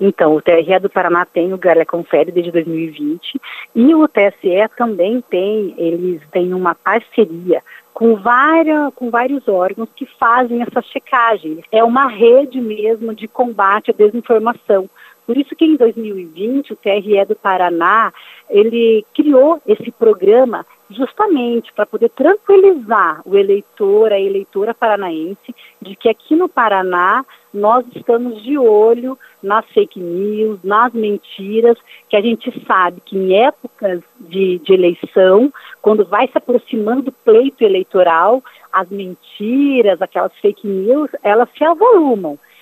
Então, o TRE do Paraná tem o Gralha Confere desde 2020 e o TSE também tem, eles têm uma parceria com vários órgãos que fazem essa checagem. É uma rede mesmo de combate à desinformação. Por isso que em 2020 o TRE do Paraná, ele criou esse programa justamente para poder tranquilizar o eleitor, a eleitora paranaense, de que aqui no Paraná nós estamos de olho nas fake news, nas mentiras, que a gente sabe que em épocas de eleição, quando vai se aproximando do pleito eleitoral, as mentiras, aquelas fake news, elas se avolumam.